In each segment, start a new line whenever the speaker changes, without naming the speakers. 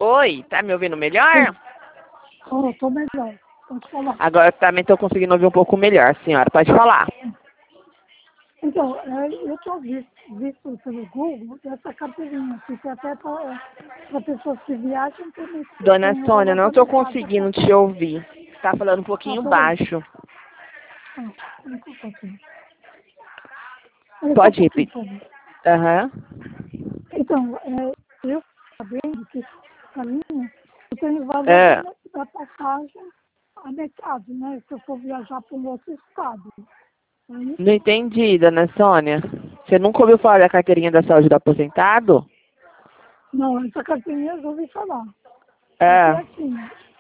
Oi, tá me ouvindo melhor?
Oh, tô melhor. Pode falar.
Agora eu também estou conseguindo ouvir um pouco melhor, senhora. Pode falar.
Então, eu tô visto pelo Google essa carteirinha, que é até para pessoas que viajam também
Dona
tem
Sônia, não estou
obrigatoriedade.
conseguindo te ouvir. Você está falando um pouquinho
Peraí.
baixo.
Peraí só um pouquinho. Peraí só um
Pode
pouquinho,
repetir.
por favor.
Aham.
Então, eu sabendo que a linha, eu tenho valor
É.
da passagem a metade, né? Se eu for viajar para um outro estado. Aí,
Não entendi, Dona Sônia. Você nunca ouviu falar da carteirinha da saúde do aposentado?
não, essa carteirinha eu já ouvi falar. Porque
É.
assim,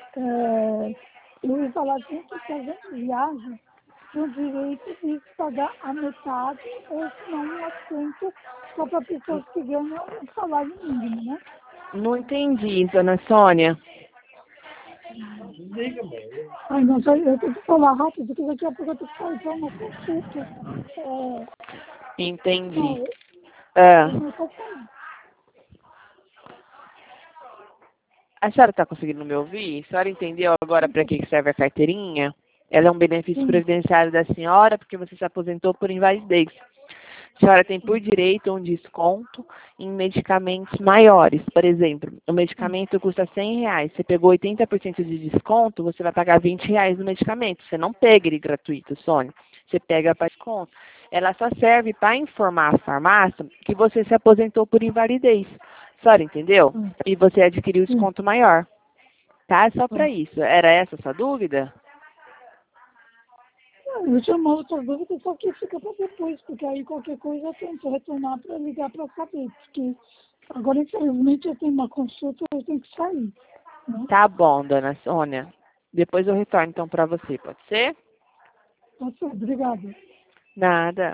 eu ouvi falar sempre que a gente viaja tem o direito de pagar a metade ou se não um assento só para pessoas que ganham um salário mínimo, né?
Não entendi, Dona Sônia.
Ai, não sei, eu tenho que falar rápido, porque daqui a pouco eu tenho que sair para uma consulta.
Entendi.
Não,
É.
eu não estou falando.
A senhora está conseguindo me ouvir? A senhora entendeu agora para que serve a carteirinha? Ela é um benefício
Sim,
previdenciário da senhora porque você se aposentou por invalidez. A senhora tem por direito um desconto em medicamentos maiores. Por exemplo, o medicamento custa R$ 100. Você pegou 80% de desconto, você vai pagar R$ 20 no medicamento. Você não pega ele gratuito, Sônia. Você pega para desconto. Ela só serve para informar a farmácia que você se aposentou por invalidez. A senhora entendeu? E você adquiriu
sim.
desconto maior. Tá? Só para isso. Era essa a sua dúvida?
Eu tinha uma outra dúvida, só que fica para depois, porque aí qualquer coisa eu tento retornar para ligar para saber, porque agora, infelizmente, eu tenho uma consulta e eu tenho que sair. Né?
Tá bom, dona Sônia. Depois eu retorno então para você, pode ser?
Obrigada.
Nada.